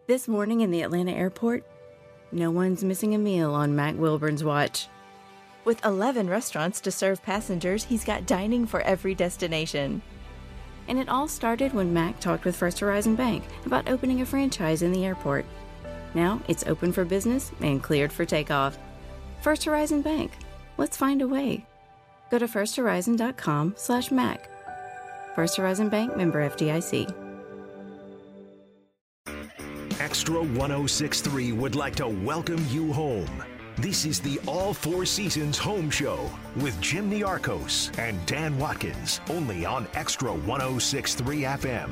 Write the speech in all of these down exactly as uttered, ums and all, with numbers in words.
This morning in the Atlanta airport, no one's missing a meal on Mac Wilburn's watch. With eleven restaurants to serve passengers, he's got dining for every destination. And it all started when Mac talked with First Horizon Bank about opening a franchise in the airport. Now it's open for business and cleared for takeoff. First Horizon Bank. Let's find a way. Go to firsthorizon.com slash Mac. First Horizon Bank, member F D I C. Extra ten sixty-three would like to welcome you home. This is the All Four Seasons Home Show with Jim Niarchos and Dan Watkins, only on Extra ten sixty-three F M.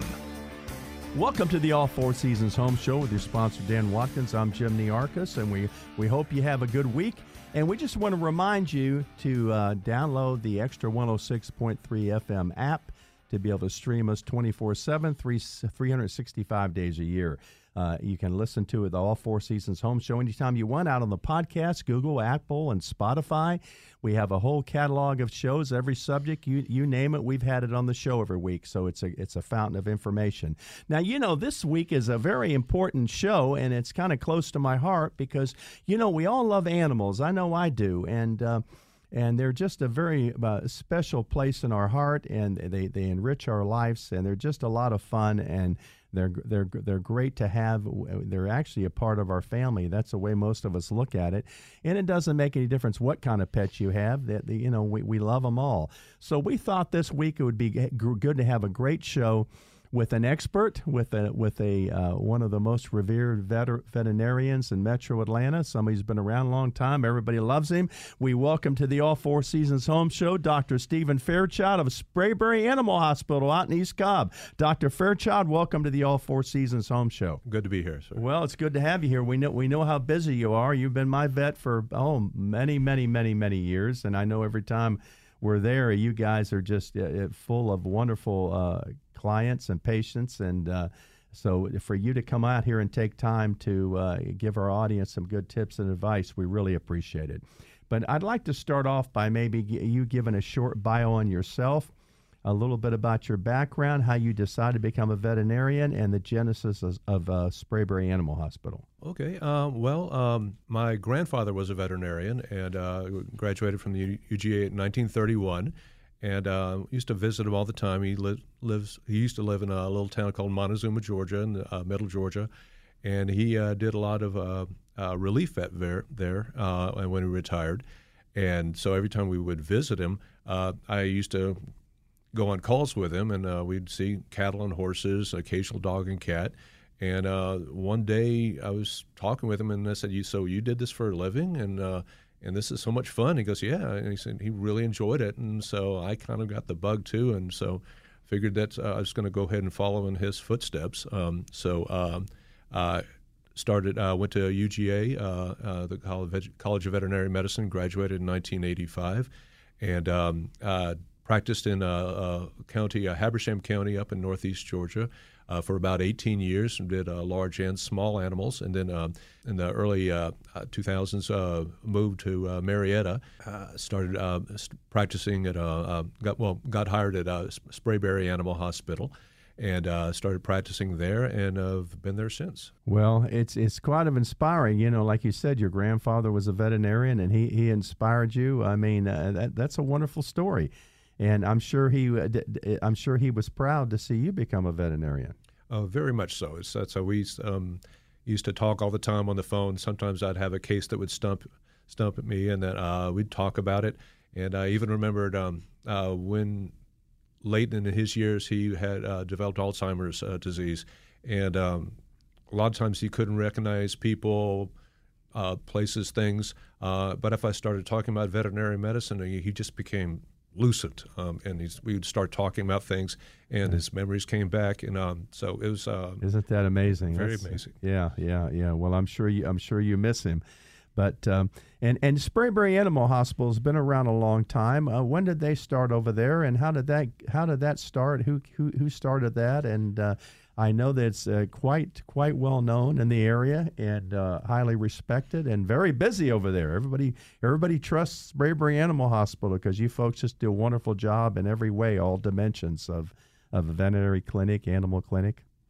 Welcome to the All Four Seasons Home Show with your sponsor, Dan Watkins. I'm Jim Niarchos, and we, we hope you have a good week. And we just want to remind you to uh, download the Extra one oh six point three F M app to be able to stream us twenty-four seven, three hundred sixty-five days a year. Uh, you can listen to it, the All Four Seasons Home Show, anytime you want out on the podcast, Google, Apple, and Spotify. We have a whole catalog of shows, every subject, you you name it, we've had it on the show every week, so it's a it's a fountain of information. Now, you know, this week is a very important show, and it's kind of close to my heart because, you know, we all love animals. I know I do, and uh, and they're just a very uh, special place in our heart, and they, they enrich our lives, and they're just a lot of fun, and They're they're they're great to have. They're actually a part of our family. That's the way most of us look at it, and it doesn't make any difference what kind of pets you have. That you know, we we love them all. So we thought this week it would be good to have a great show with an expert, with a with a uh, one of the most revered veter- veterinarians in Metro Atlanta. Somebody who's been around a long time. Everybody loves him. We welcome to the All Four Seasons Home Show Doctor Stephen Fairchild of Sprayberry Animal Hospital out in East Cobb. Doctor Fairchild, welcome to the All Four Seasons Home Show. Good to be here, sir. Well, it's good to have you here. We know we know how busy you are. You've been my vet for oh many many many many years, and I know every time we're there, you guys are just uh, full of wonderful uh, clients and patients, and uh, so for you to come out here and take time to uh, give our audience some good tips and advice, we really appreciate it. But I'd like to start off by maybe g- you giving a short bio on yourself, a little bit about your background, how you decided to become a veterinarian, and the genesis of, of uh, Sprayberry Animal Hospital. Okay. Um, well, um, my grandfather was a veterinarian and uh, graduated from the U G A in nineteen thirty-one. And uh, used to visit him all the time. He li- lives. He used to live in a little town called Montezuma, Georgia, in uh, Middle Georgia, and he uh, did a lot of uh, uh, relief vet there. There, uh, and when he retired, and so every time we would visit him, uh, I used to go on calls with him, and uh, we'd see cattle and horses, occasional dog and cat. And uh, one day I was talking with him, and I said, "You so you did this for a living?" And uh, And this is so much fun. He goes, yeah. And he said he really enjoyed it. And so I kind of got the bug too. And so figured that uh, I was going to go ahead and follow in his footsteps. Um, so um, uh, started, uh, went to U G A, uh, uh, the College of Veterinary Medicine, graduated in nineteen eighty-five, and um, uh, practiced in a, a county, uh, Habersham County up in northeast Georgia. Uh, for about eighteen years, and did uh, large and small animals, and then uh, in the early uh, two thousands, uh, moved to uh, Marietta. Uh, started uh, st- practicing at uh, uh, got well got hired at uh, Sprayberry Animal Hospital, and uh, started practicing there, and uh, have been there since. Well, it's it's quite of inspiring. You know, like you said, your grandfather was a veterinarian, and he he inspired you. I mean, uh, that that's a wonderful story. And I'm sure he, I'm sure he was proud to see you become a veterinarian. Uh, very much so. It's, that's how we um, used to talk all the time on the phone. Sometimes I'd have a case that would stump, stump at me, and that uh, we'd talk about it. And I even remembered um, uh, when late in his years he had uh, developed Alzheimer's uh, disease, and um, a lot of times he couldn't recognize people, uh, places, things. Uh, but if I started talking about veterinary medicine, he, he just became lucid, um, and he's, we would start talking about things, and his memories came back, and um, so it was. Uh, Isn't that amazing? Very That's, amazing. Yeah, yeah, yeah. Well, I'm sure you. I'm sure you miss him, but um, and and Sprayberry Animal Hospital has been around a long time. Uh, when did they start over there, and how did that how did that start? Who who who started that? And uh, I know that it's uh, quite quite well known in the area, and uh, highly respected, and very busy over there. Everybody everybody trusts Sprayberry Animal Hospital because you folks just do a wonderful job in every way, all dimensions of of a veterinary clinic, animal clinic.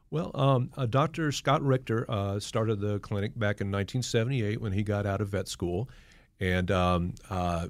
Well, um, uh, Doctor Scott Richter uh, started the clinic back in nineteen seventy-eight when he got out of vet school, and um, uh,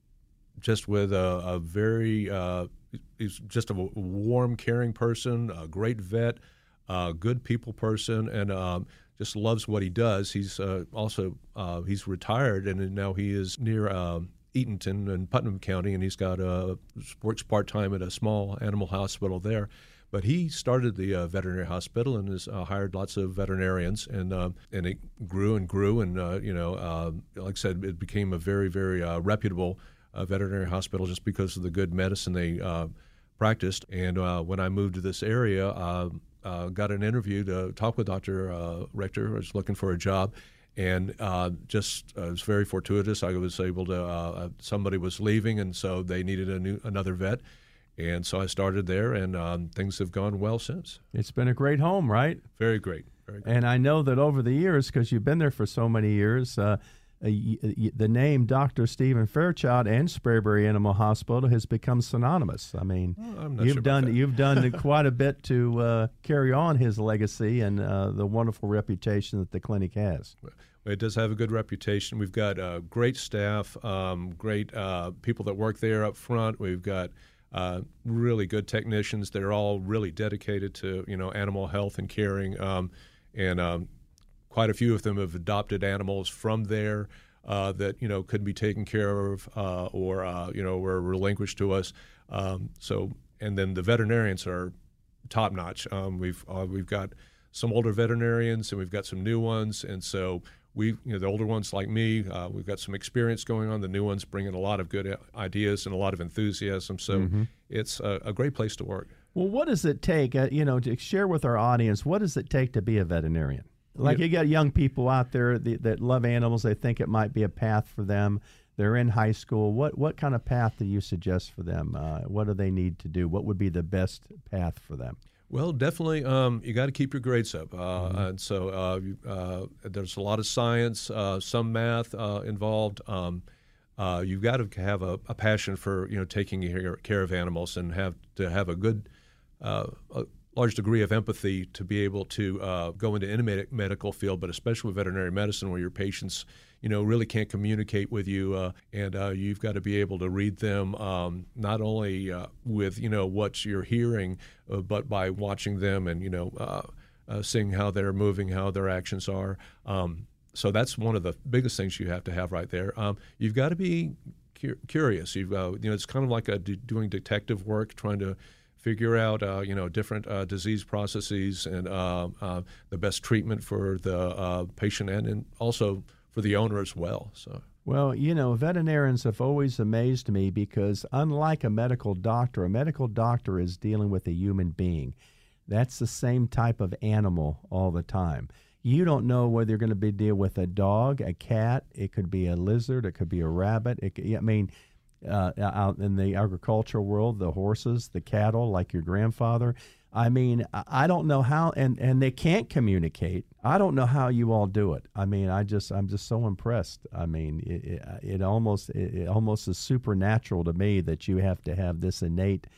just with a, a very, uh, he's just a warm, caring person, a great vet, a good people person, and um, just loves what he does. He's uh, also, uh, he's retired, and now he is near um, Eatonton in Putnam County, and he's got uh, works part-time at a small animal hospital there. But he started the uh, veterinary hospital and has uh, hired lots of veterinarians, and uh, and it grew and grew, and uh, you know, uh, like I said, it became a very, very uh, reputable uh, veterinary hospital just because of the good medicine they uh, practiced. And uh, when I moved to this area, uh, uh, got an interview to talk with Doctor Uh, Richter. I was looking for a job, and uh, just uh, it was very fortuitous. I was able to. Uh, somebody was leaving, and so they needed a new another vet. And so I started there, and um, things have gone well since. It's been a great home, right? Very great. Very great. And I know that over the years, because you've been there for so many years, uh, y- y- the name Doctor Stephen Fairchild and Spraberry Animal Hospital has become synonymous. I mean, well, I'm not you've sure about done that. you've done quite a bit to uh, carry on his legacy and uh, the wonderful reputation that the clinic has. It does have a good reputation. We've got uh, great staff, um, great uh, people that work there up front. We've got Uh, really good technicians. They're all really dedicated to, you know, animal health and caring, um, and um, quite a few of them have adopted animals from there uh, that, you know, couldn't be taken care of uh, or, uh, you know, were relinquished to us. Um, so, and then the veterinarians are top notch. Um, we've uh, we've got some older veterinarians and we've got some new ones, and so we, you know, the older ones like me, uh, we've got some experience going on. The new ones bring in a lot of good ideas and a lot of enthusiasm. So mm-hmm. it's a, a great place to work. Well, what does it take, uh, you know, to share with our audience, what does it take to be a veterinarian? Like yeah. you got young people out there that, that love animals. They think it might be a path for them. They're in high school. What what kind of path do you suggest for them? Uh, what do they need to do? What would be the best path for them? Well, definitely, um, you got to keep your grades up, uh, mm-hmm. and so uh, you, uh, there's a lot of science, uh, some math uh, involved. Um, uh, you've got to have a, a passion for, you know, taking care of animals, and have to have a good, uh, a large degree of empathy to be able to uh, go into any med- medical field, but especially with veterinary medicine, where your patients, you know, really can't communicate with you, uh, and uh, you've got to be able to read them um, not only uh, with, you know, what you're hearing, uh, but by watching them and, you know, uh, uh, seeing how they're moving, how their actions are. Um, so that's one of the biggest things you have to have right there. Um, you've got to be cu- curious. You've, uh, you know, it's kind of like a d- doing detective work, trying to figure out, uh, you know, different uh, disease processes and uh, uh, the best treatment for the uh, patient and, and also for the owner as well. So, well, you know, veterinarians have always amazed me because unlike a medical doctor, a medical doctor is dealing with a human being. That's the same type of animal all the time. You don't know whether you're going to be deal with a dog, a cat, it could be a lizard, it could be a rabbit. It could, I mean, uh, out in the agricultural world, the horses, the cattle, like your grandfather. I mean, I don't know how, and, and they can't communicate. I don't know how you all do it. I mean, I just, I'm just so impressed. I mean, it, it, it almost, it, it almost is supernatural to me that you have to have this innate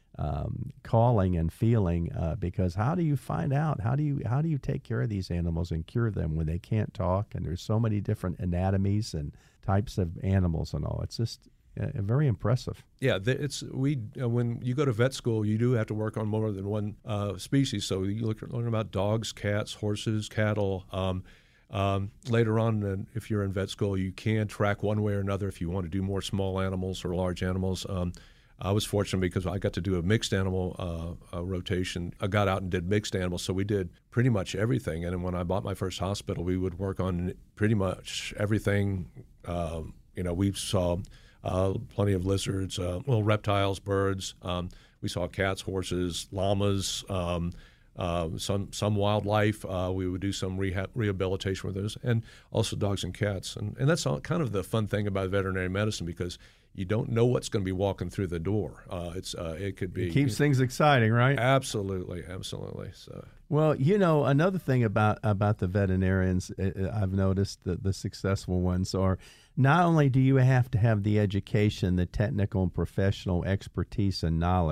um, calling and feeling. Uh, because how do you find out? How do you, how do you take care of these animals and cure them when they can't talk? And there's so many different anatomies and types of animals and all. It's just Uh, very impressive. Yeah, it's we. Uh, when you go to vet school, you do have to work on more than one uh, species. So you look, learn about dogs, cats, horses, cattle. Um, um, later on, uh, if you're in vet school, you can track one way or another if you want to do more small animals or large animals. Um, I was fortunate because I got to do a mixed animal uh, uh, rotation. I got out and did mixed animals, so we did pretty much everything. And when I bought my first hospital, we would work on pretty much everything. Uh, you know, we saw Uh, plenty of lizards, uh, well, reptiles, birds. Um, we saw cats, horses, llamas, um, uh, some some wildlife. Uh, we would do some rehab, rehabilitation with those, and also dogs and cats. And, and that's all, kind of the fun thing about veterinary medicine, because you don't know what's going to be walking through the door. Uh, it's uh, it could be it keeps things exciting, right? Absolutely, absolutely. So. Well, you know, another thing about about the veterinarians, I've noticed that the successful ones are, not only do you have to have the education, the technical and professional expertise and knowledge,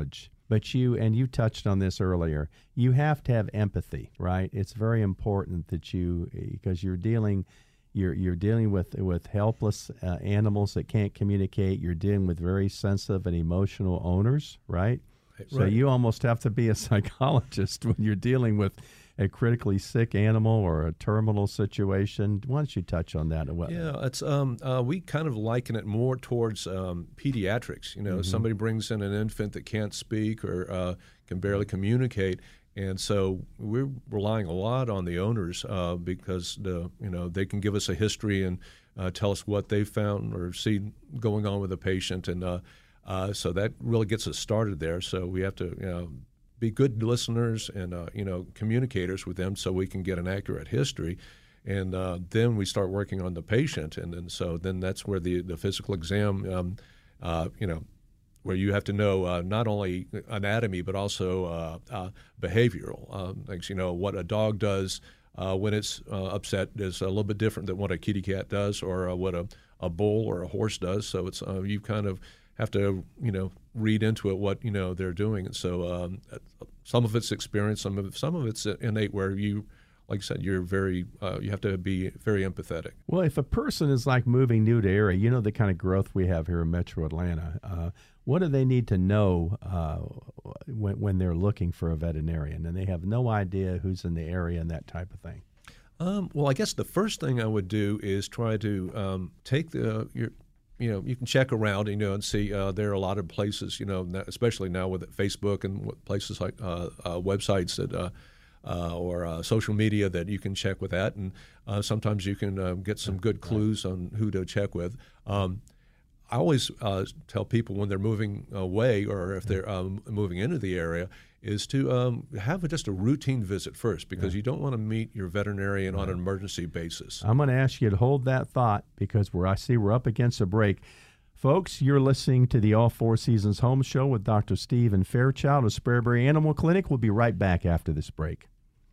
But you, and you touched on this earlier, you have to have empathy, right? It's very important that you, because you're dealing, you're you're dealing with with helpless uh, animals that can't communicate. You're dealing with very sensitive and emotional owners, right? Right. So you almost have to be a psychologist when you're dealing with a critically sick animal or a terminal situation. Why don't you touch on that? Yeah, it's um, uh, we kind of liken it more towards um, pediatrics. You know, mm-hmm. somebody brings in an infant that can't speak or uh, can barely communicate, and so we're relying a lot on the owners uh, because the you know they can give us a history and uh, tell us what they found or see going on with the patient, and uh, uh, so that really gets us started there. So we have to you know. be good listeners and uh, you know communicators with them so we can get an accurate history, and uh, then we start working on the patient, and then so then that's where the, the physical exam um, uh, you know where you have to know uh, not only anatomy but also uh, uh, behavioral uh, things. You know what a dog does uh, when it's uh, upset is a little bit different than what a kitty cat does or uh, what a, a bull or a horse does. So it's uh, you kind of have to, you know, read into it what, you know, they're doing. And so um, some of it's experience, some of it, some of it's innate where you, like I said, you're very, uh, you have to be very empathetic. Well, if a person is like moving new to area, you know, the kind of growth we have here in Metro Atlanta, uh, what do they need to know uh, when, when they're looking for a veterinarian and they have no idea who's in the area and that type of thing? Um, well, I guess the first thing I would do is try to um, take the, your, you know, you can check around, you know, and see uh, there are a lot of places, you know, especially now with Facebook and places like uh, uh, websites that uh, uh, or uh, social media that you can check with that. And uh, sometimes you can uh, get some good clues on who to check with. Um, I always uh, tell people when they're moving away or if they're um, moving into the area is to um, have just a routine visit first because yeah. you don't want to meet your veterinarian right. on an emergency basis. I'm going to ask you to hold that thought because we're, I see we're up against a break. Folks, you're listening to the All Four Seasons Home Show with Doctor Stephen Fairchild of Spraberry Animal Clinic. We'll be right back after this break.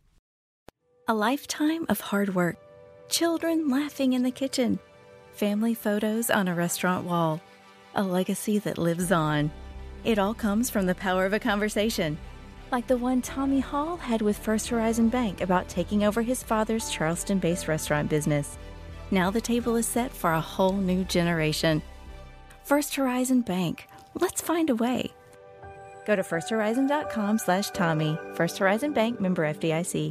A lifetime of hard work, children laughing in the kitchen, family photos on a restaurant wall, a legacy that lives on. It all comes from the power of a conversation, like the one Tommy Hall had with First Horizon Bank about taking over his father's Charleston-based restaurant business. Now the table is set for a whole new generation. First Horizon Bank. Let's find a way. Go to firsthorizon.com slash Tommy. First Horizon Bank, member F D I C.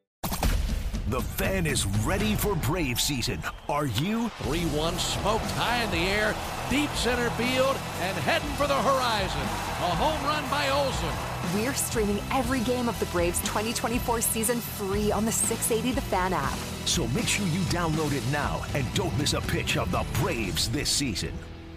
The Fan is ready for Brave season. Are you? three one smoked high in the air, deep center field, and heading for the horizon. A home run by Olsen. We're streaming every game of the Braves twenty twenty-four season free on the six eighty The Fan app. So make sure you download it now and don't miss a pitch of the Braves this season.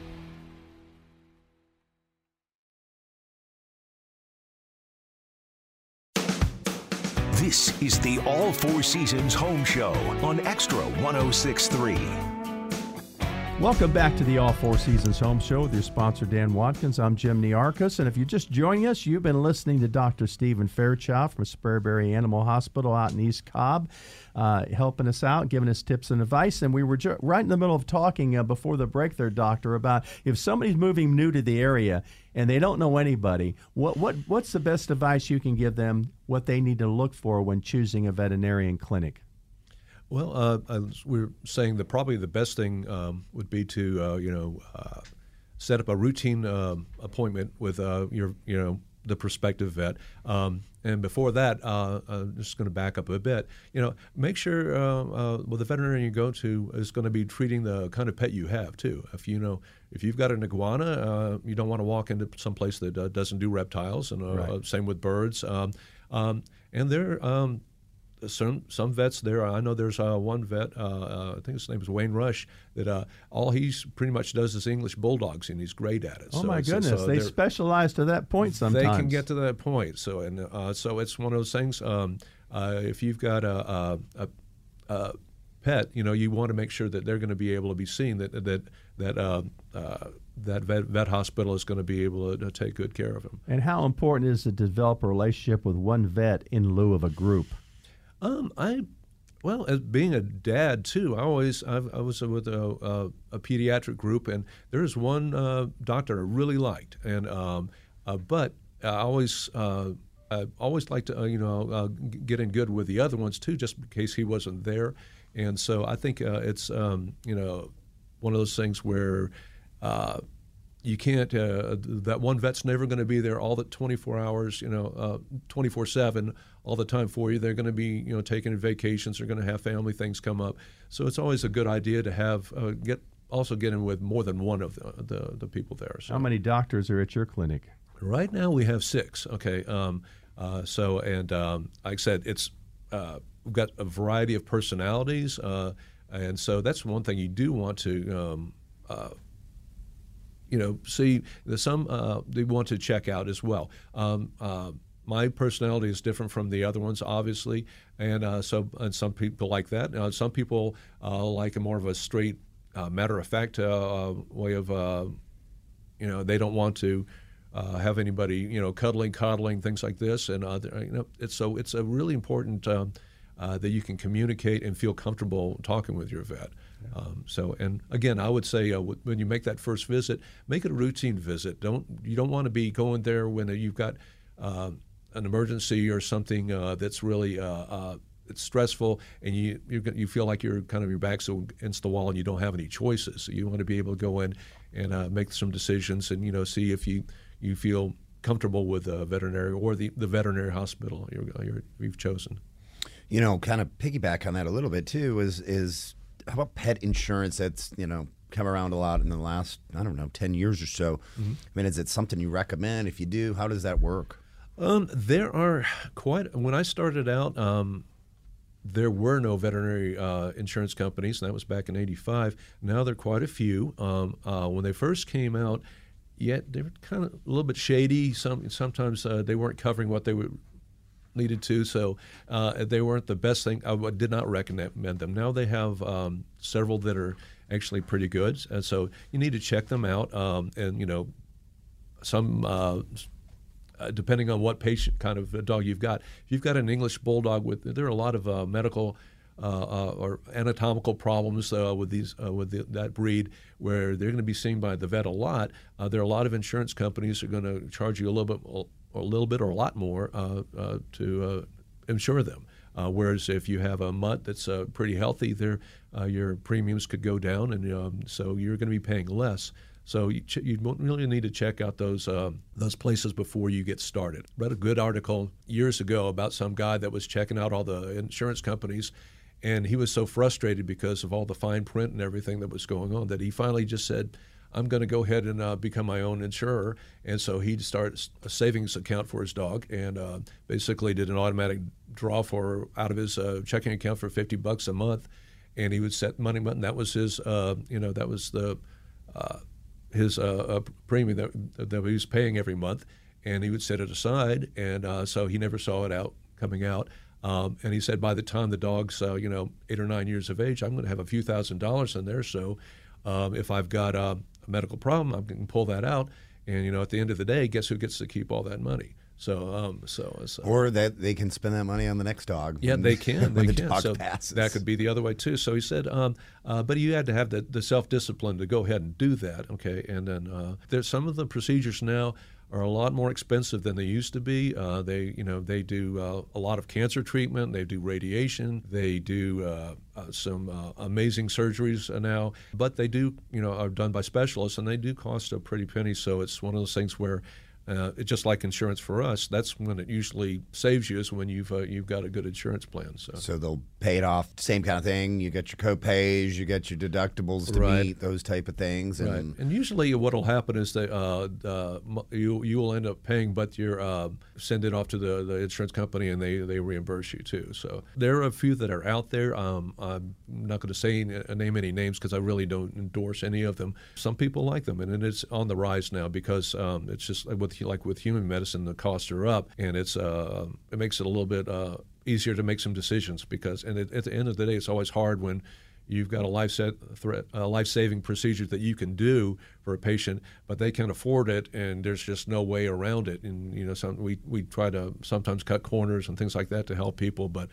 This is the All Four Seasons Home Show on Extra one oh six point three. Welcome back to the All Four Seasons Home Show with your sponsor, Dan Watkins. I'm Jim Niarchos, and if you're just joining us, you've been listening to Doctor Stephen Fairchild from Spraberry Animal Hospital out in East Cobb, uh, helping us out, giving us tips and advice. And we were ju- right in the middle of talking uh, before the break there, Doctor, about if somebody's moving new to the area and they don't know anybody, what what what's the best advice you can give them, what they need to look for when choosing a veterinarian clinic? Well, uh, as we were saying, that probably the best thing um, would be to, uh, you know, uh, set up a routine um, appointment with uh, your, you know, the prospective vet. Um, and before that, uh, I'm just going to back up a bit. You know, make sure uh, uh, well, the veterinarian you go to is going to be treating the kind of pet you have too. If you know, if you've got an iguana, uh, you don't want to walk into some place that uh, doesn't do reptiles, and uh, right. same with birds. Um, um, and they're um, Some some vets there. I know there's uh, one vet. Uh, uh, I think his name is Wayne Rush. That uh, all he's pretty much does is English bulldogs, and he's great at it. Oh so my goodness! So they specialize to that point sometimes. They can get to that point. So and uh, so it's one of those things. Um, uh, if you've got a, a, a, a pet, you know, you want to make sure that they're going to be able to be seen. That that that uh, uh, that vet, vet hospital is going to be able to, to take good care of him. And how important is it to develop a relationship with one vet in lieu of a group? Um, I, well, as being a dad too, I always I've, I was with a, a, a pediatric group, and there's one uh, doctor I really liked, and um, uh, but I always uh, I always like to uh, you know uh, get in good with the other ones too, just in case he wasn't there. And so I think uh, it's um, you know one of those things where uh, you can't uh, that one vet's never going to be there all the twenty-four hours, you know, uh, twenty-four seven all the time for you. They're going to be you know taking vacations. They're going to have family things come up. So it's always a good idea to have uh, get also get in with more than one of the the, the people there. So. How many doctors are at your clinic? Right now we have six. Okay, um, uh, so and um, like I said, it's. Uh, We've got a variety of personalities, uh, and so that's one thing you do want to, um, uh, you know, see. There's some uh, they want to check out as well. Um, uh, my personality is different from the other ones, obviously, and uh, so and some people like that. Uh, some people uh, like a more of a straight, uh, matter of fact uh, way of, uh, you know, they don't want to. Uh, have anybody, you know, cuddling, coddling, things like this, and uh, you know, it's so it's a really important um, uh, that you can communicate and feel comfortable talking with your vet. Yeah. Um, so, and again, I would say uh, when you make that first visit, make it a routine visit. Don't you don't want to be going there when you've got uh, an emergency or something uh, that's really uh, uh, it's stressful, and you you you feel like you're kind of your back's against the wall and you don't have any choices. So you want to be able to go in and uh, make some decisions, and you know, see if you. you feel comfortable with a veterinary or the, the veterinary hospital you're, you're, you've chosen. You know, kind of piggyback on that a little bit too is is how about pet insurance that's, you know, come around a lot in the last, I don't know, ten years or so. Mm-hmm. I mean, is it something you recommend? If you do, how does that work? Um, there are quite, when I started out, um, there were no veterinary uh, insurance companies, and that was back in eighty-five. Now there are quite a few. Um, uh, when they first came out, yet they were kind of a little bit shady. Some sometimes uh, they weren't covering what they would needed to, so uh, they weren't the best thing. I did not recommend them. Now they have um, several that are actually pretty good, and so you need to check them out. Um, and you know, some uh, depending on what patient kind of dog you've got. If you've got an English bulldog, with there are a lot of uh, medical. Uh, uh, or anatomical problems uh, with these uh, with the, that breed, where they're going to be seen by the vet a lot. Uh, there are a lot of insurance companies that are going to charge you a little bit, or a little bit, or a lot more uh, uh, to uh, insure them. Uh, whereas if you have a mutt that's uh, pretty healthy, there uh, your premiums could go down, and um, so you're going to be paying less. So you, ch- you really need to check out those uh, those places before you get started. Read a good article years ago about some guy that was checking out all the insurance companies. And he was so frustrated because of all the fine print and everything that was going on that he finally just said, I'm going to go ahead and uh, become my own insurer. And so he started a savings account for his dog and uh, basically did an automatic draw for out of his uh, checking account for fifty bucks a month. And he would set money, and that was his, uh, you know, that was the uh, his uh, uh, premium that, that he was paying every month. And he would set it aside. And uh, so he never saw it out coming out. Um, and he said, by the time the dog's, uh, you know, eight or nine years of age, I'm going to have a few thousand dollars in there. So um, if I've got uh, a medical problem, I can pull that out. And, you know, at the end of the day, guess who gets to keep all that money? So, um, so, so or that they can spend that money on the next dog. Yeah, when, they can. When they the can. dog so passes. That could be the other way too. So he said, um, uh, but you had to have the, the self-discipline to go ahead and do that. Okay, and then uh, there's some of the procedures now are a lot more expensive than they used to be. Uh, they, you know, they do uh, a lot of cancer treatment. They do radiation. They do uh, uh, some uh, amazing surgeries now. But they do, you know, are done by specialists, and they do cost a pretty penny. So it's one of those things where Uh, it's just like insurance for us. That's when it usually saves you, is when you've uh, you've got a good insurance plan. So. so they'll pay it off. Same kind of thing. You get your co-pays, you get your deductibles to right. meet, those type of things. And, right. And usually, what will happen is that uh, uh, you you will end up paying, but you uh, send it off to the, the insurance company, and they, they reimburse you too. So there are a few that are out there. Um, I'm not going to say name any names because I really don't endorse any of them. Some people like them, and it's on the rise now because um, it's just with like with human medicine, the costs are up, and it's uh, it makes it a little bit uh, easier to make some decisions because, and it, at the end of the day, it's always hard when you've got a life set threat, a life-saving procedure that you can do for a patient, but they can't afford it, and there's just no way around it. And you know, some we we try to sometimes cut corners and things like that to help people, but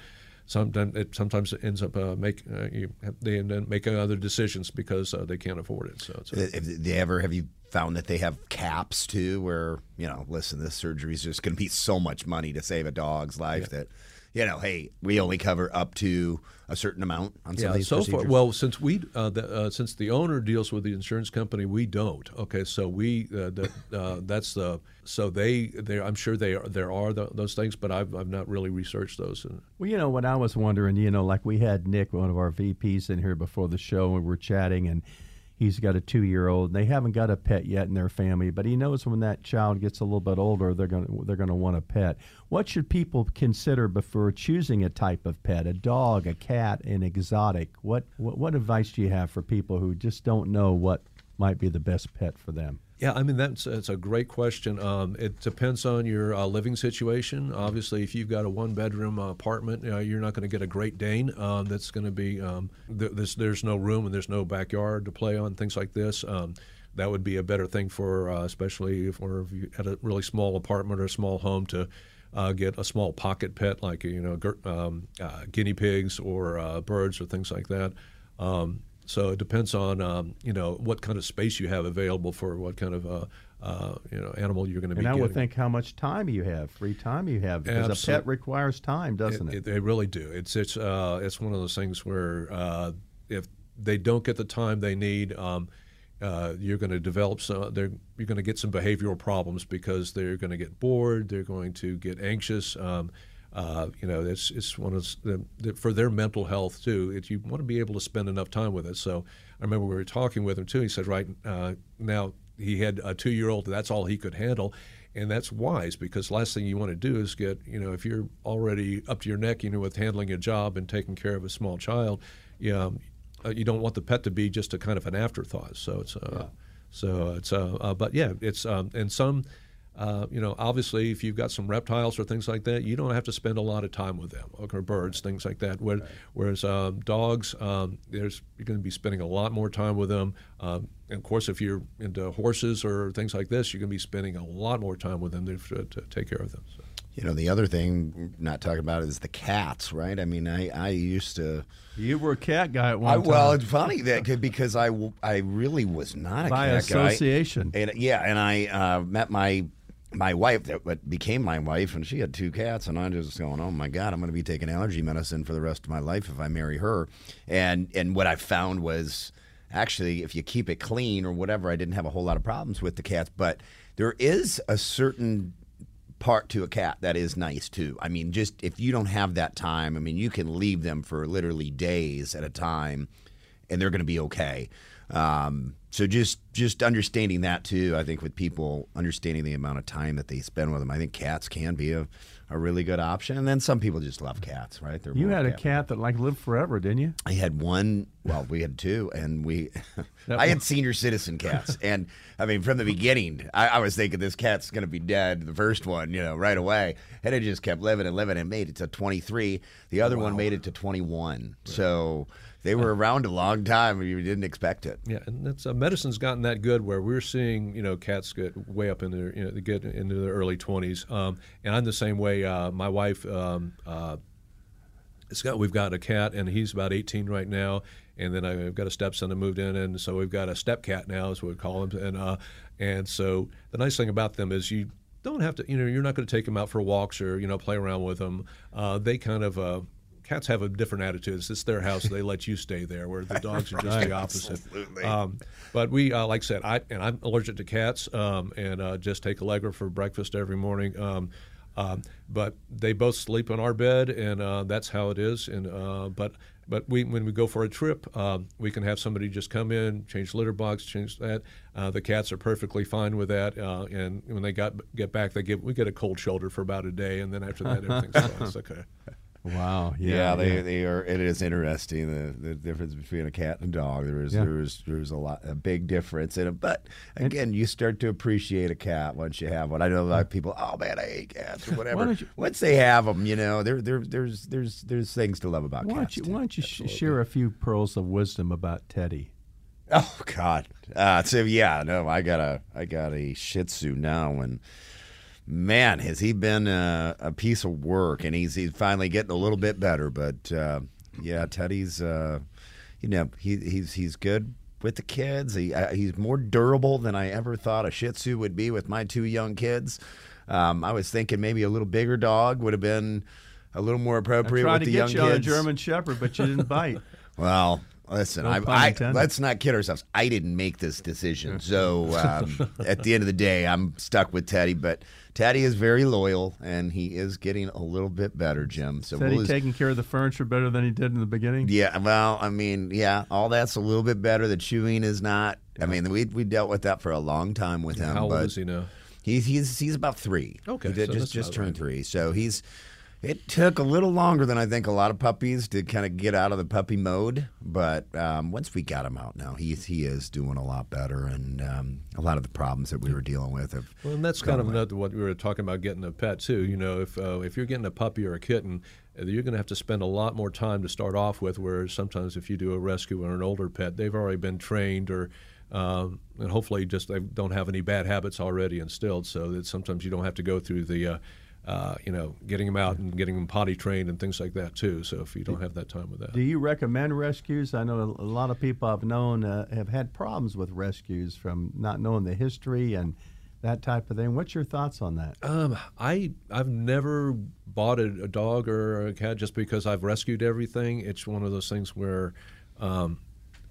sometimes it sometimes it ends up uh, make uh, you have, they end up making other decisions because uh, they can't afford it. So, it's a, if they ever have you found that they have caps too, where you know, listen, this surgery is just going to be so much money to save a dog's life yeah. that. You know, hey, we only cover up to a certain amount on some yeah, of these so procedures. far, well, since we uh, the, uh, since the owner deals with the insurance company, we don't. Okay, so we uh, the, uh, that's the so they they I'm sure they are, there are the, those things, but I've I've not really researched those. Well, you know what I was wondering, you know, like we had Nick, one of our V Ps, in here before the show, and we were chatting, and he's got a two-year-old. They haven't got a pet yet in their family, but he knows when that child gets a little bit older, they're going to they're going to want a pet. What should people consider before choosing a type of pet? A dog, a cat, an exotic. What what, what advice do you have for people who just don't know what might be the best pet for them? Yeah, I mean, that's, that's a great question. Um, it depends on your uh, living situation. Obviously, if you've got a one-bedroom uh, apartment, uh, you're not going to get a Great Dane. Um, that's going to be um, th- there's, there's no room and there's no backyard to play on, things like this. Um, that would be a better thing for, uh, especially if, or if you had a really small apartment or a small home, to uh, get a small pocket pet like, you know, um, uh, guinea pigs or uh, birds or things like that. Um, So it depends on um, you know, what kind of space you have available for what kind of uh, uh, you know, animal you're going to be And I getting. would think how much time you have, free time you have, because Absolutely. a pet requires time, doesn't it? it? They really do. It's it's uh, it's one of those things where uh, if they don't get the time they need, um, uh, you're going to develop some. They're, you're going to get some behavioral problems because they're going to get bored. They're going to get anxious. Um, Uh, you know, it's it's one of the, the, for their mental health too. It, you want to be able to spend enough time with it. So I remember we were talking with him too. He said, right uh, now he had a two-year-old. That's all he could handle, and that's wise, because last thing you want to do is get, you know, if you're already up to your neck, you know, with handling a job and taking care of a small child, you know, uh, you don't want the pet to be just a kind of an afterthought. So it's uh, yeah. so it's uh, uh, but yeah, it's um, and some. Uh, you know, obviously, if you've got some reptiles or things like that, you don't have to spend a lot of time with them, or birds, things like that. Where, right. Whereas um, dogs, um, there's you're going to be spending a lot more time with them. Um, and of course, if you're into horses or things like this, you're going to be spending a lot more time with them to, to, to take care of them. So. You know, the other thing we're not talking about is the cats, right? I mean, I, I used to. You were a cat guy at one I, time. Well, it's funny that because I, I really was not a By cat association. guy. And, yeah, and I uh, met my. My wife, that became my wife, and she had two cats, and I'm just going, oh my God, I'm going to be taking allergy medicine for the rest of my life if I marry her. And and what I found was, actually, if you keep it clean or whatever, I didn't have a whole lot of problems with the cats. But there is a certain part to a cat that is nice too. I mean, just if you don't have that time, I mean, you can leave them for literally days at a time, and they're going to be okay. Um, so just just understanding that too, I think, with people understanding the amount of time that they spend with them, I think cats can be a, a really good option. And then some people just love cats, right? They're you had a cat cat that like lived forever, didn't you? I had one. Well, we had two, and we. I had senior citizen cats, and I mean, from the beginning, I, I was thinking this cat's going to be dead. The first one, you know, right away, and it just kept living and living, and made it to twenty-three. The other wow. one made it to twenty-one. Right. So. They were around a long time. You didn't expect it. Yeah, and that's uh, medicine's gotten that good where we're seeing, you know, cats get way up in their, you know, they get into their early twenties. Um, and I'm the same way. Uh, my wife, um, uh, it's got we've got a cat, and he's about eighteen right now. And then I've got a stepson that moved in, and so we've got a step cat now, is what we call him. And uh, and so the nice thing about them is you don't have to, you know, you're not going to take them out for walks or, you know, play around with them. Uh, they kind of. Uh, Cats have a different attitude. It's their house; they let you stay there. Where the dogs are just the opposite. Absolutely. Um, but we, uh, like I said, I and I'm allergic to cats, um, and uh, just take Allegra for breakfast every morning. Um, um, but they both sleep in our bed, and uh, that's how it is. And uh, but but we when we go for a trip, um, we can have somebody just come in, change litter box, change that. Uh, the cats are perfectly fine with that. Uh, and when they got get back, they give we get a cold shoulder for about a day, and then after that, everything's fine. It's okay. Wow. Yeah, yeah, they yeah. they are. It is interesting the, the difference between a cat and a dog. There is yeah. there is there's a lot a big difference in it. But again, you start to appreciate a cat once you have one. I know a lot of people. Oh man, I hate cats or whatever. You, once they have them, you know, there there there's there's there's things to love about why cats. Don't you, why don't you Absolutely. share a few pearls of wisdom about Teddy? Oh God. Uh, so yeah, no, I got a I got a Shih Tzu now, and Man, has he been a, a piece of work, and he's he's finally getting a little bit better. But uh, yeah, Teddy's, uh, you know, he he's he's good with the kids. He uh, he's more durable than I ever thought a Shih Tzu would be with my two young kids. Um, I was thinking maybe a little bigger dog would have been a little more appropriate I with the young tried to get you kids. on a German Shepherd, but you didn't bite. Well, listen, No I, pun I, intended. let's not kid ourselves. I didn't make this decision. So um, at the end of the day, I'm stuck with Teddy. But Teddy is very loyal, and he is getting a little bit better, Jim. So Said we'll he just- taking care of the furniture better than he did in the beginning? yeah, well, I mean, yeah, all that's a little bit better. The chewing is not. I mean, we we dealt with that for a long time with him. How old but is he now? He's he's he's about three. Okay, he did so just that's just about turned right. three. So he's. It took a little longer than I think a lot of puppies to kind of get out of the puppy mode, but um, once we got him out now, he's he is doing a lot better, and um, a lot of the problems that we were dealing with have. Well, and that's kind of another what we were talking about getting a pet too. You know, if uh, if you're getting a puppy or a kitten, uh, you're going to have to spend a lot more time to start off with. Whereas sometimes if you do a rescue or an older pet, they've already been trained, or um, and hopefully just they don't have any bad habits already instilled. So that sometimes you don't have to go through the uh, uh, you know getting them out and getting them potty trained and things like that too. So if you don't have that time with that. Do you recommend rescues? I know a lot of people I've known uh, have had problems with rescues from not knowing the history and that type of thing. What's your thoughts on that? Um, I I've never bought a, a dog or a cat just because I've rescued everything. It's one of those things where um,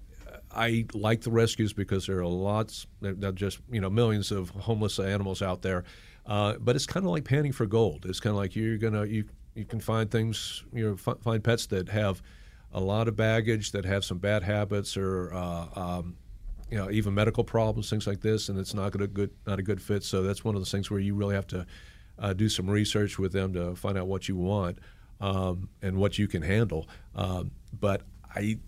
I like the rescues because there are lots, there are just you know millions of homeless animals out there. Uh, but it's kind of like panning for gold. It's kind of like you're gonna you you can find things you know f- find pets that have a lot of baggage, that have some bad habits, or uh, um, you know, even medical problems, things like this, and it's not a good, not a good fit. So that's one of those things where you really have to uh, do some research with them to find out what you want um, and what you can handle. Um, but I,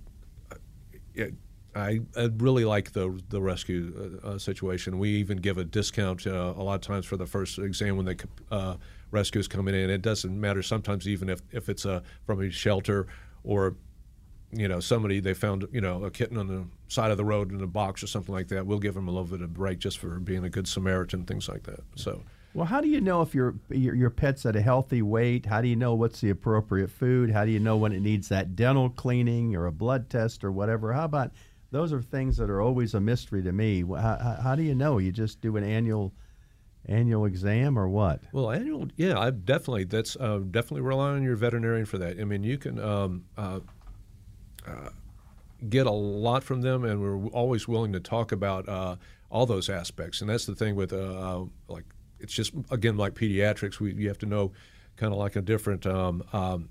I, I really like the the rescue uh, situation. We even give a discount uh, a lot of times for the first exam when the uh, rescues coming in. It doesn't matter sometimes even if if it's a from a shelter or you know, somebody, they found, you know, a kitten on the side of the road in a box or something like that, we'll give them a little bit of break just for being a good Samaritan, things like that. So, well, how do you know if your, your your pet's at a healthy weight? How do you know what's the appropriate food? How do you know when it needs that dental cleaning or a blood test or whatever? How about those are things that are always a mystery to me. How, how, how do you know? You just do an annual annual exam or what? Well, annual, yeah, I definitely, that's uh, definitely rely on your veterinarian for that. I mean, you can um, uh, uh, get a lot from them, and we're always willing to talk about uh, all those aspects. And that's the thing with, uh, like, it's just, again, like pediatrics, we, you have to know kind of like a different, um, um,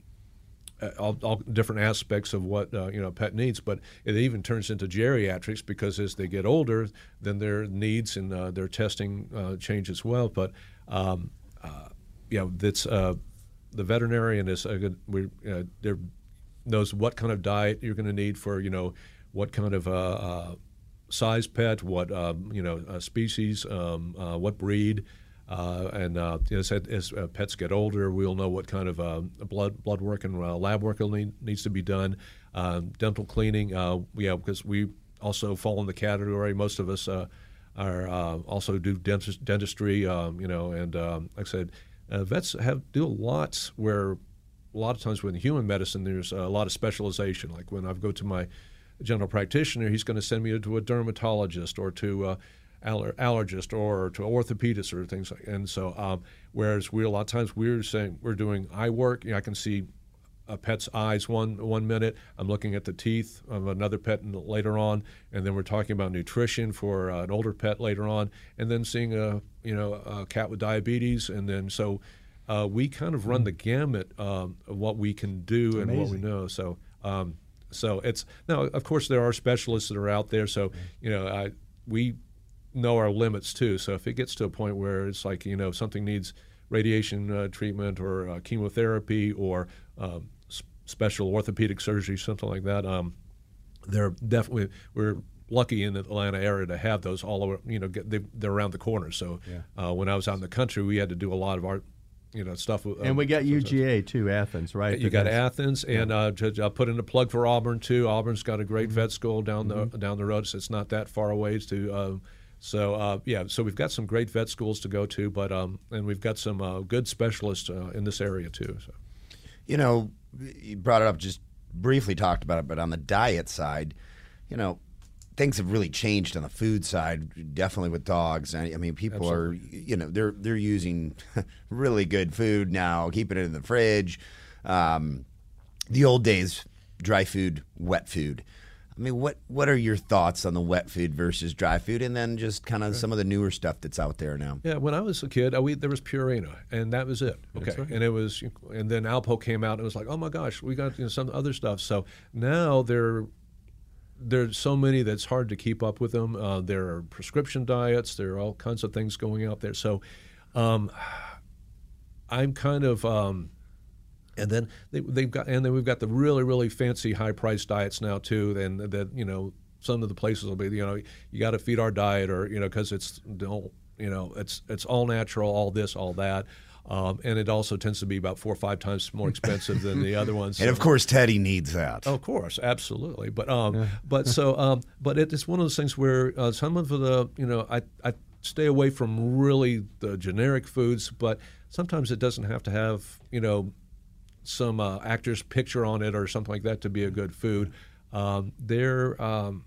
all, all different aspects of what, uh, you know, a pet needs. But it even turns into geriatrics because as they get older, then their needs and uh, their testing uh, change as well. But, um, uh, you know, that's, uh, the veterinarian is, a good, we, uh, they're, knows what kind of diet you're going to need for, you know, what kind of uh, uh, size pet, what, um, you know, uh, species, um, uh, what breed. Uh, and uh, as, as uh, pets get older, we'll know what kind of uh, blood blood work and uh, lab work need, needs to be done. Uh, dental cleaning, uh, yeah, because we also fall in the category. Most of us uh, are uh, also do dentist, dentistry, um, you know, and um, like I said, uh, vets have do lots where a lot of times with human medicine, there's a lot of specialization. Like when I go to my general practitioner, he's going to send me to a dermatologist or to uh, aller- allergist or to orthopedist or things like that. And so, um, whereas we a lot of times we're saying we're doing eye work. You know, I can see a pet's eyes one one minute. I'm looking at the teeth of another pet later on, and then we're talking about nutrition for uh, an older pet later on, and then seeing a you know a cat with diabetes, and then so. Uh, we kind of run the gamut um, of what we can do and what we know. So, um, so it's now. Of course, there are specialists that are out there. So, you know, I, we know our limits too. So, if it gets to a point where it's like you know something needs radiation uh, treatment or uh, chemotherapy or um, s- special orthopedic surgery, something like that, um, they're definitely we're lucky in the Atlanta area to have those all over. You know, get, they, they're around the corner. So, yeah. uh, when I was out in the country, we had to do a lot of our you know, stuff. Um, and we got U G A too, Athens, right? You got Athens, and uh, to, I'll put in a plug for Auburn too. Auburn's got a great mm-hmm. vet school down the mm-hmm. down the road, so it's not that far away to uh, So uh, yeah, so we've got some great vet schools to go to, but um, and we've got some uh, good specialists uh, in this area too. So. You know, you brought it up, just briefly talked about it, but on the diet side, you know, things have really changed on the food side, definitely with dogs. I, I mean, people Absolutely. are, you know, they're they're using really good food now, keeping it in the fridge. Um, the old days, dry food, wet food. I mean, what what are your thoughts on the wet food versus dry food, and then just kind of some of the newer stuff that's out there now? Yeah, when I was a kid, we, there was Purina, and that was it. Okay, right. and it was, and then Alpo came out, and it was like, oh my gosh, we got you know, some other stuff. So now there, there's so many that's hard to keep up with them. Uh, there are prescription diets. There are all kinds of things going out there. So, um, I'm kind of. Um, And then they, they've got, and then we've got the really, really fancy, high-priced diets now too. And that, you know, some of the places will be, you know, you got to feed our diet, or you know, because it's, you know, it's it's all natural, all this, all that, um, and it also tends to be about four or five times more expensive than the other ones. And of course, Teddy needs that. Of course, absolutely. But um, yeah. but so um, but it's one of those things where uh, some of the, you know, I I stay away from really the generic foods, but sometimes it doesn't have to have, you know, some uh, actor's picture on it or something like that to be a good food. Um, there, um,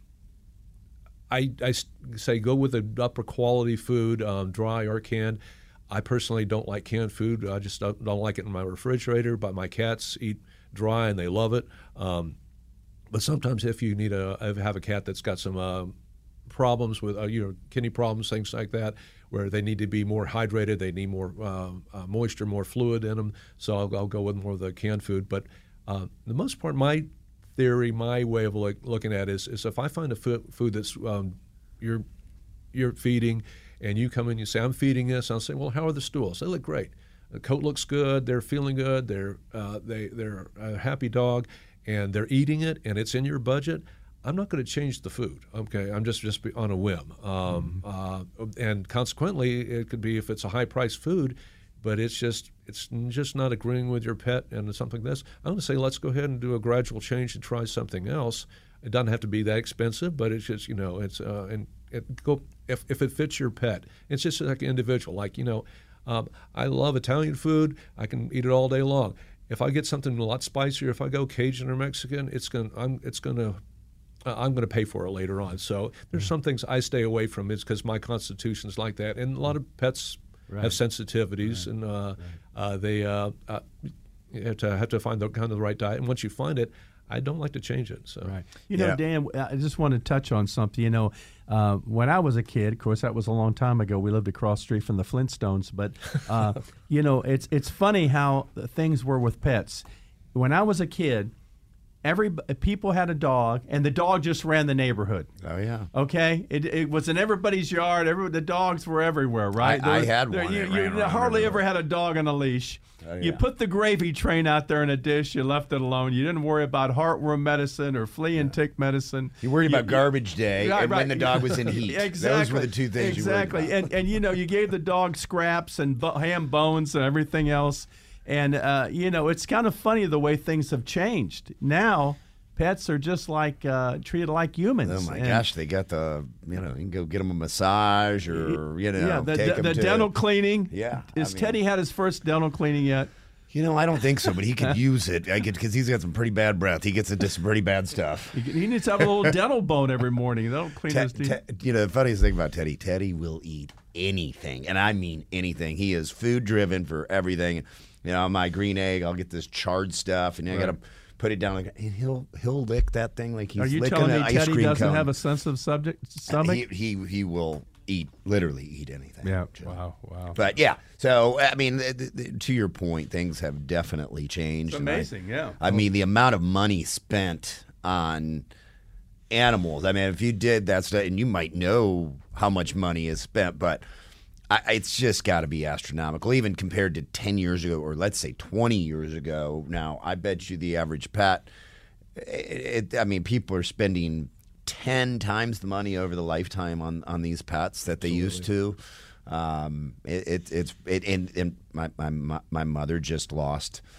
I, I say go with the upper quality food, um, dry or canned. I personally don't like canned food. I just don't, don't like it in my refrigerator, but my cats eat dry and they love it. Um, but sometimes if you need a have a cat that's got some uh, problems with, uh, you know, kidney problems, things like that, where they need to be more hydrated, they need more uh, uh, moisture, more fluid in them. So I'll, I'll go with more of the canned food. But uh, the most part, my theory, my way of look, looking at it is, is if I find a food, food that's um, you're you're feeding, and you come in and you say, I'm feeding this, I'll say, well, how are the stools? They look great. The coat looks good. They're feeling good. They're uh, they they're a happy dog, and they're eating it, and it's in your budget. I'm not going to change the food. Okay, I'm just just on a whim, um, mm-hmm. uh, and consequently, it could be if it's a high-priced food, but it's just it's just not agreeing with your pet and something like this. I'm going to say let's go ahead and do a gradual change and try something else. It doesn't have to be that expensive, but it's just, you know, it's uh, and it go if if it fits your pet. It's just like an individual. Like, you know, um, I love Italian food. I can eat it all day long. If I get something a lot spicier, if I go Cajun or Mexican, it's going I'm it's going to Uh, I'm going to pay for it later on. So there's some things I stay away from. It's because my constitution's like that. And a lot of pets right. have sensitivities, right. and uh, right. uh, they uh, uh, you have to have to find the kind of the right diet. And once you find it, I don't like to change it. So right. You know, yeah. Dan, I just want to touch on something. You know, uh, when I was a kid, of course, that was a long time ago. We lived across the street from the Flintstones. But, uh, you know, it's it's funny how things were with pets. When I was a kid, Every people had a dog, and the dog just ran the neighborhood. Oh yeah. Okay, it, it was in everybody's yard. Every the dogs were everywhere, right? I, I had there, one. You, you hardly ever had a dog on a leash. Oh, yeah. You put the gravy train out there in a dish. You left it alone. You didn't worry about heartworm medicine or flea and tick medicine. You worried you, about garbage day right, and right. when the dog was in heat. Exactly. Those were the two things exactly. you worried about. And and you know you gave the dog scraps and bo- ham bones and everything else. And uh, you know it's kind of funny the way things have changed now. Pets are just like uh, treated like humans. Oh my and gosh, they got the you know you can go get them a massage or you know yeah, the, take the, them the to dental cleaning. Yeah, is I mean, Teddy had his first dental cleaning yet? You know, I don't think so, but he could use it. I could because he's got some pretty bad breath. He gets into some pretty bad stuff. He, he needs to have a little dental bone every morning. That'll clean Te- his teeth. te- you know, the funniest thing about Teddy, Teddy will eat anything, and I mean anything. He is food driven for everything. You know, my green egg, I'll get this charred stuff, and I got to put it down like, and he'll he'll lick that thing like he's Are you licking telling an me ice Teddy cream doesn't cone. have a sensitive subject stomach? He, he he will eat literally eat anything. Yeah. Wow. Wow. But yeah, so I mean, th- th- to your point, things have definitely changed. It's and I- amazing. Yeah. I mean, the amount of money spent on animals. I mean, if you did that stuff, and you might know how much money is spent, but I, it's just got to be astronomical, even compared to ten years ago, or let's say twenty years ago. Now, I bet you the average pet, it, it, I mean, people are spending ten times the money over the lifetime on, on these pets that they Absolutely. used to. Um, it, it, it's it, and, and my, my my mother just lost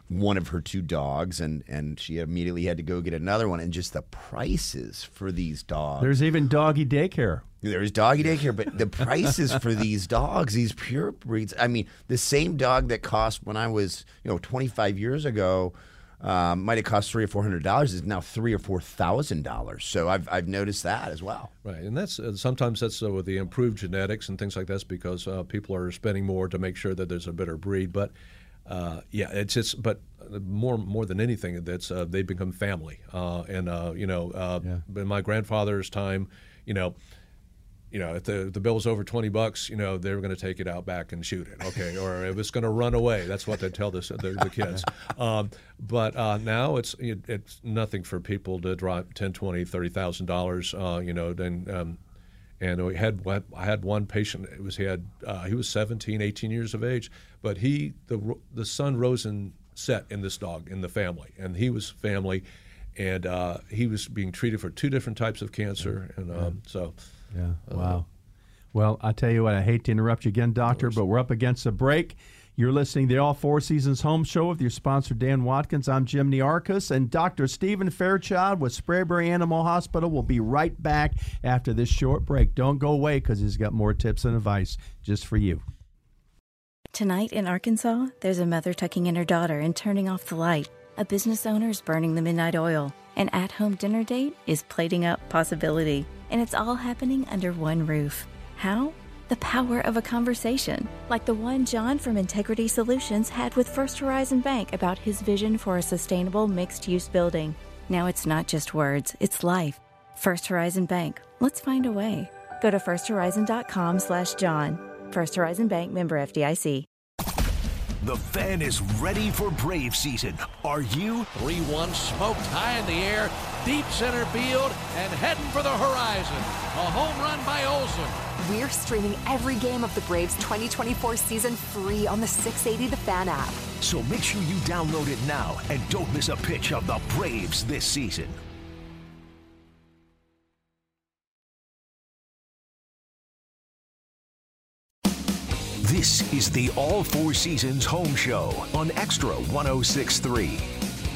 one of her two dogs, and, and she immediately had to go get another one. And just the prices for these dogs. There's even doggy daycare. There's doggy daycare, but the prices for these dogs, these pure breeds. I mean, the same dog that cost when I was, you know, twenty-five years ago, um, might have cost three or four hundred dollars, is now three or four thousand dollars. So I've I've noticed that as well. Right, and that's uh, sometimes that's uh, with the improved genetics and things like this, because uh, people are spending more to make sure that there's a better breed. But uh, yeah, it's just but more more than anything, that's uh, they become family. Uh, and uh, you know, uh, yeah. in my grandfather's time, you know. You know, if the the bill was over twenty bucks, you know, they were going to take it out back and shoot it, okay? Or if it's going to run away, that's what they tell the the, the kids. Um, but uh, now it's it, it's nothing for people to drop ten, twenty, thirty thousand dollars. Uh, you know, then um, and we had I had one patient. It was he had uh, he was seventeen, eighteen years of age, but he the the sun rose and set in this dog in the family, and he was family, and uh, he was being treated for two different types of cancer, and um, so. Yeah, wow. Well, I tell you what, I hate to interrupt you again, Doctor, but we're up against a break. You're listening to the All Four Seasons Home Show with your sponsor, Dan Watkins. I'm Jim Niarchos, and Doctor Stephen Fairchild with Sprayberry Animal Hospital will be right back after this short break. Don't go away, because he's got more tips and advice just for you. Tonight in Arkansas, there's a mother tucking in her daughter and turning off the light. A business owner is burning the midnight oil. An at-home dinner date is plating up possibility. And it's all happening under one roof. How? The power of a conversation, like the one John from Integrity Solutions had with First Horizon Bank about his vision for a sustainable mixed-use building. Now it's not just words, it's life. First Horizon Bank. Let's find a way. Go to firsthorizon.com slash John. First Horizon Bank, member F D I C. The Fan is ready for Brave season. Are you? three one smoked high in the air, deep center field, and heading for the horizon. A home run by Olsen. We're streaming every game of the Braves twenty twenty-four season free on the six eighty The Fan app. So make sure you download it now and don't miss a pitch of the Braves this season. This is the All Four Seasons Home Show on Extra one oh six point three.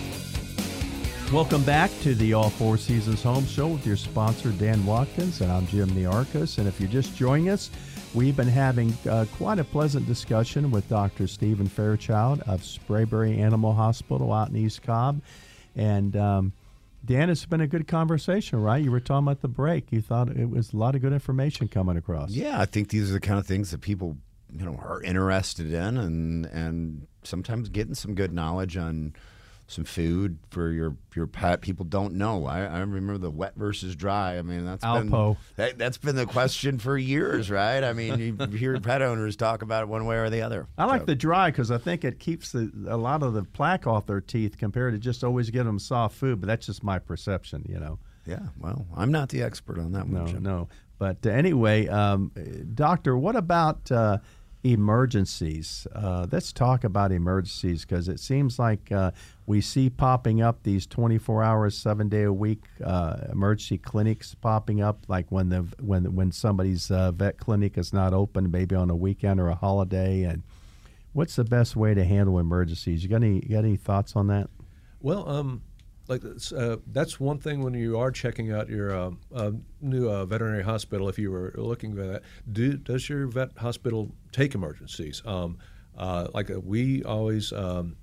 Welcome back to the All Four Seasons Home Show with your sponsor, Dan Watkins, and I'm Jim Niarchos. And if you're just joining us, we've been having uh, quite a pleasant discussion with Doctor Stephen Fairchild of Sprayberry Animal Hospital out in East Cobb. And um, Dan, it's been a good conversation, right? You were talking about the break. You thought it was a lot of good information coming across. Yeah, I think these are the kind of things that people, you know, are interested in, and and sometimes getting some good knowledge on some food for your your pet. People don't know. I, I remember the wet versus dry. I mean, that's Alpo. been that, that's been the question for years, right? I mean, you hear pet owners talk about it one way or the other. I like so. the dry because I think it keeps the, a lot of the plaque off their teeth compared to just always getting them soft food. But that's just my perception, you know. Yeah, well, I'm not the expert on that one. No, Jim. no. But uh, anyway, um, Doctor, what about uh, emergencies? Uh, let's talk about emergencies, because it seems like uh, we see popping up these twenty-four hours, seven day a week uh, emergency clinics popping up, like when the when when somebody's uh, vet clinic is not open, maybe on a weekend or a holiday. And what's the best way to handle emergencies? You got any you got any thoughts on that? Well, um, like uh, that's one thing when you are checking out your uh, uh, new uh, veterinary hospital. If you were looking for that, do, does your vet hospital take emergencies? Um, uh, like uh, we always um,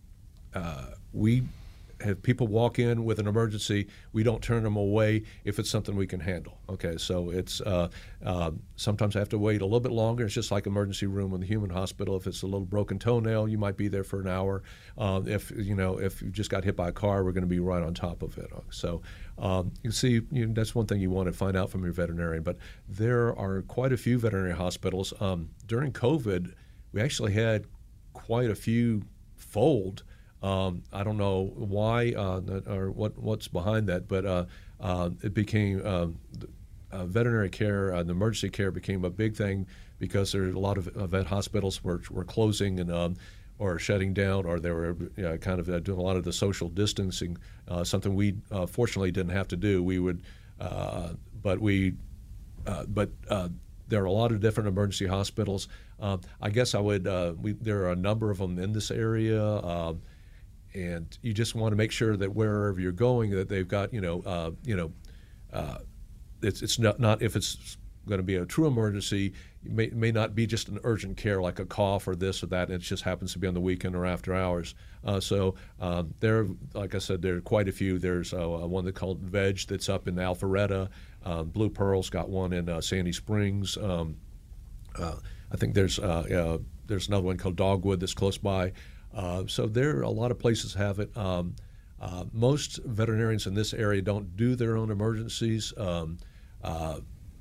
uh, we have people walk in with an emergency. We don't turn them away if it's something we can handle. Okay, so it's uh, uh, sometimes I have to wait a little bit longer. It's just like emergency room in the human hospital. If it's a little broken toenail, you might be there for an hour. Uh, if you know if you just got hit by a car, we're going to be right on top of it. So um, you see, you know, that's one thing you want to find out from your veterinarian. But there are quite a few veterinary hospitals. Um, during COVID, we actually had quite a few fold. Um, I don't know why uh, or what what's behind that, but uh, uh, it became um, uh, veterinary care, uh, the emergency care became a big thing because there a lot of uh, vet hospitals were were closing and um, or shutting down, or they were you know, kind of uh, doing a lot of the social distancing. Uh, something we uh, fortunately didn't have to do. We would, uh, but we, uh, but. Uh, There are a lot of different emergency hospitals. Uh, I guess I would. Uh, we, there are a number of them in this area. Uh, and you just want to make sure that wherever you're going, that they've got, you know, uh, you know, uh, it's it's not not if it's going to be a true emergency, it may may not be just an urgent care like a cough or this or that. And it just happens to be on the weekend or after hours. Uh, so um, there, like I said, there are quite a few. There's uh, one that's called Veg that's up in Alpharetta. Um, Blue Pearl's got one in uh, Sandy Springs. Um, uh, I think there's uh, uh, there's another one called Dogwood that's close by. Uh, so there are a lot of places have it. Um, uh, most veterinarians in this area don't do their own emergencies. Um, uh,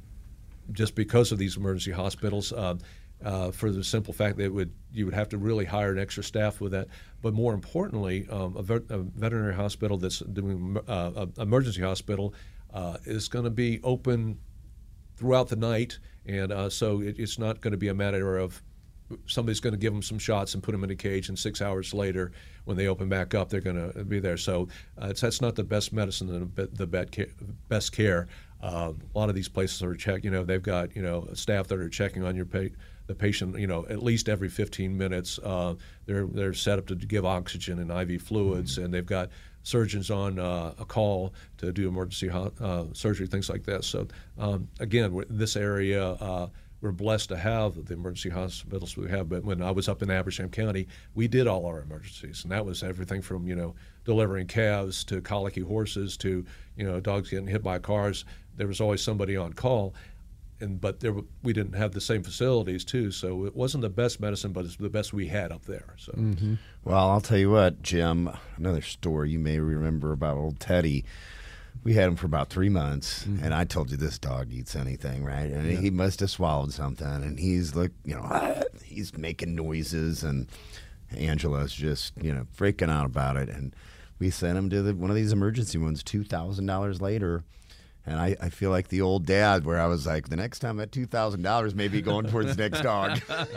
just because of these emergency hospitals, uh, uh, for the simple fact that it would you would have to really hire an extra staff with that. But more importantly, um, a, vet, a veterinary hospital that's doing uh, an emergency hospital uh, is going to be open throughout the night, and uh, so it, it's not going to be a matter of somebody's going to give them some shots and put them in a cage, and six hours later, when they open back up, they're going to be there. So uh, it's, that's not the best medicine and the best care. Uh, a lot of these places are check. You know, they've got you know staff that are checking on your pa- the patient. You know, at least every fifteen minutes. Uh, they're they're set up to give oxygen and I V fluids, mm-hmm. and they've got surgeons on uh, a call to do emergency ho- uh, surgery, things like that. So um, again, this area. Uh, We're blessed to have the emergency hospitals we have, but when I was up in Abersham County, we did all our emergencies, and that was everything from you know delivering calves to colicky horses to you know dogs getting hit by cars. There was always somebody on call, and but there we didn't have the same facilities too, so it wasn't the best medicine, but it's the best we had up there. So, mm-hmm. Well, I'll tell you what, Jim. Another story you may remember about old Teddy. We had him for about three months, mm-hmm. and I told you this dog eats anything, right? And yeah. he must have swallowed something, and he's like, you know, ah, he's making noises, and Angela's just, you know, freaking out about it. And we sent him to the, one of these emergency ones two thousand dollars later. And I, I feel like the old dad where I was like, the next time that two thousand dollars may be going towards the next dog.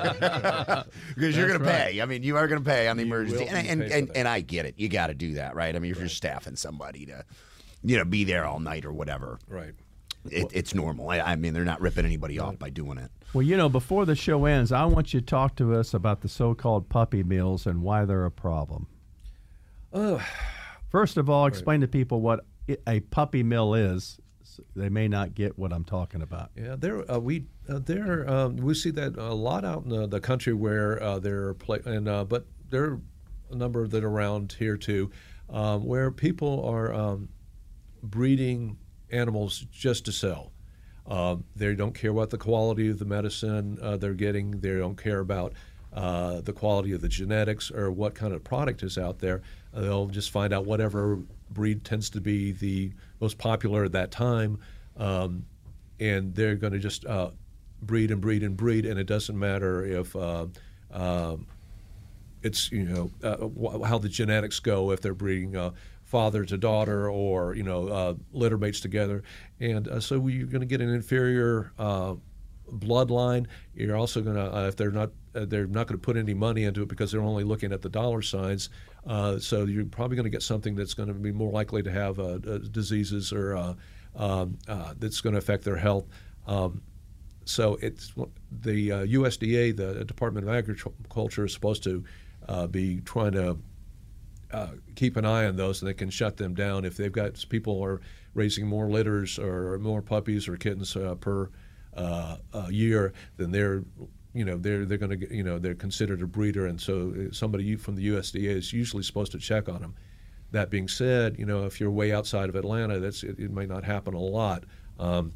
Because you're going right. to pay. I mean, you are going to pay on the you emergency. And, and, and, and I get it. You got to do that, right? I mean, if right. you're staffing somebody to... you know, be there all night or whatever. Right. It, it's normal. I, I mean, they're not ripping anybody off by doing it. Well, you know, before the show ends, I want you to talk to us about the so-called puppy mills and why they're a problem. Uh, First of all, explain right. to people what a puppy mill is. They may not get what I'm talking about. Yeah, there uh, we uh, there um, we see that a lot out in the, the country where uh, there are play and uh, but there are a number that are around here too, um, where people are. Um, breeding animals just to sell. Uh, they don't care about the quality of the medicine uh, they're getting. They don't care about uh, the quality of the genetics or what kind of product is out there. Uh, they'll just find out whatever breed tends to be the most popular at that time, um, and they're going to just uh, breed and breed and breed, and it doesn't matter if uh, uh, it's, you know, uh, how the genetics go, if they're breeding uh, father to daughter, or you know, uh, litter mates together, and uh, so you're going to get an inferior uh, bloodline. You're also going to, uh, if they're not, uh, they're not going to put any money into it because they're only looking at the dollar signs. Uh, so you're probably going to get something that's going to be more likely to have uh, uh, diseases or uh, um, uh, that's going to affect their health. Um, so it's the uh, U S D A, the Department of Agriculture, is supposed to uh, be trying to. Uh, keep an eye on those, and they can shut them down if they've got people are raising more litters or more puppies or kittens uh, per uh, uh, year. Then they're, you know, they're they're going to, you know, they're considered a breeder, and so somebody from the U S D A is usually supposed to check on them. That being said, you know, if you're way outside of Atlanta, that's it, it may not happen a lot. Um,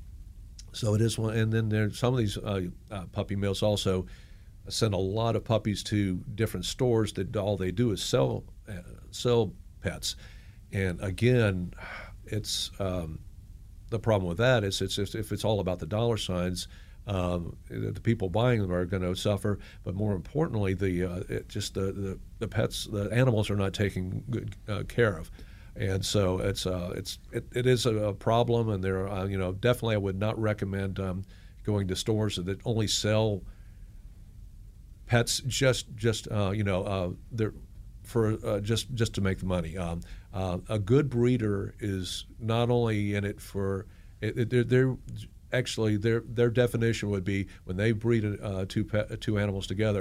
so it is one, and then there's some of these uh, uh, puppy mills also send a lot of puppies to different stores that all they do is sell. Uh, sell pets, and again, it's um, the problem with that is it's if, if it's all about the dollar signs, um, the people buying them are going to suffer. But more importantly, the uh, it just the, the the pets, the animals are not taken good uh, care of, and so it's uh, it's it, it is a, a problem. And there, are, uh, you know, definitely I would not recommend um, going to stores that only sell pets just just uh, you know uh, they're. for uh, just just to make the money. Um, uh, a good breeder is not only in it for it, it, they're, they're actually their their definition would be when they breed uh, two pet, two animals together,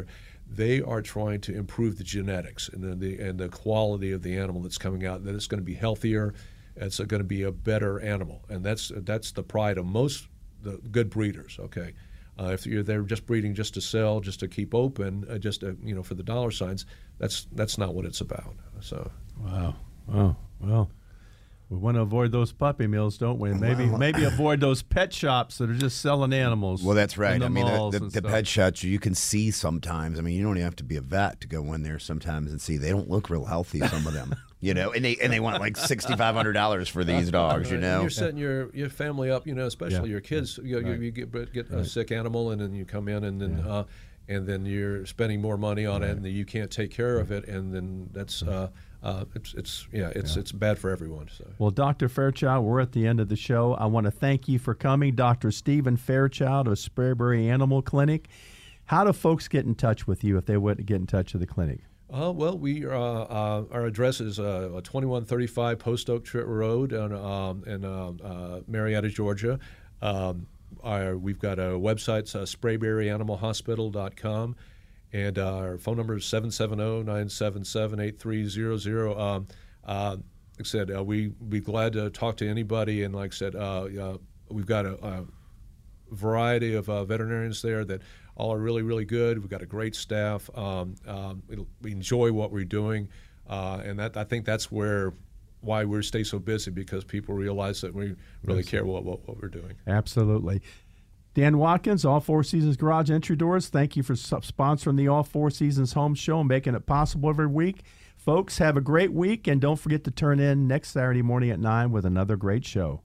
they are trying to improve the genetics and the, the and the quality of the animal that's coming out. That it's going to be healthier, it's going to be a better animal, and that's that's the pride of most the good breeders. Okay, uh, if you're they're just breeding just to sell, just to keep open, uh, just to, you know for the dollar signs, that's that's not what it's about. So wow, wow, well. We want to avoid those puppy mills, don't we? Maybe Well, maybe avoid those pet shops that are just selling animals. Well, that's right. in the I mean, malls the, the, and the stuff. pet shops you can see sometimes. I mean, you don't even have to be a vet to go in there sometimes and see. They don't look real healthy, some of them. You know, and they and they want like sixty-five hundred dollars for these dogs. You Right. know, You're setting your, your family up. You know, especially Yeah. your kids. You, you, Right. you get get a Right. sick animal, and then you come in, and then uh, and then you're spending more money on it, and then you can't take care of it, and then that's uh, uh, it's it's yeah, it's it's bad for everyone. So. Well, Doctor Fairchild, we're at the end of the show. I want to thank you for coming, Doctor Stephen Fairchild of Sprayberry Animal Clinic. How do folks get in touch with you if they want to get in touch with the clinic? Uh, well, we uh, uh, our address is uh, twenty-one thirty-five Post Oak Tri- Road in, um, in uh, uh, Marietta, Georgia. Um, our, we've got a website, uh, sprayberry animal hospital dot com, and uh, our phone number is seven seven zero, nine seven seven, eight three zero zero. Um, uh, like I said, uh, we be glad to talk to anybody, and like I said, uh, uh, we've got a, a variety of uh, veterinarians there that all are really, really good. We've got a great staff. Um, um, we enjoy what we're doing, uh, and that I think that's where why we stay so busy, because people realize that we really care what, what what we're doing. Absolutely. Dan Watkins, All Four Seasons Garage Entry Doors, thank you for sponsoring the All Four Seasons Home Show and making it possible every week. Folks, have a great week, and don't forget to turn in next Saturday morning at nine with another great show.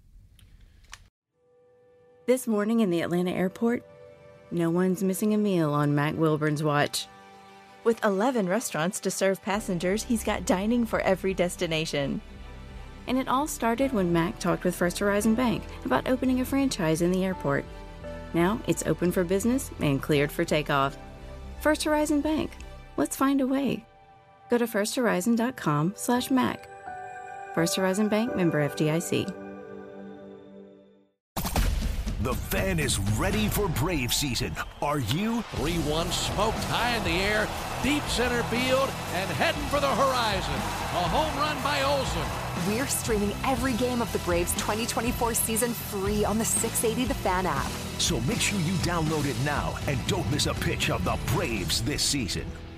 This morning in the Atlanta airport, no one's missing a meal on Mac Wilburn's watch. With eleven restaurants to serve passengers, he's got dining for every destination. And it all started when Mac talked with First Horizon Bank about opening a franchise in the airport. Now it's open for business and cleared for takeoff. First Horizon Bank. Let's find a way. Go to first horizon dot com slash Mac. First Horizon Bank, member F D I C. The Fan is ready for Brave season. Are you? three one smoked high in the air, deep center field, and heading for the horizon. A home run by Olsen. We're streaming every game of the Braves twenty twenty-four season free on the six eighty The Fan app. So make sure you download it now and don't miss a pitch of the Braves this season.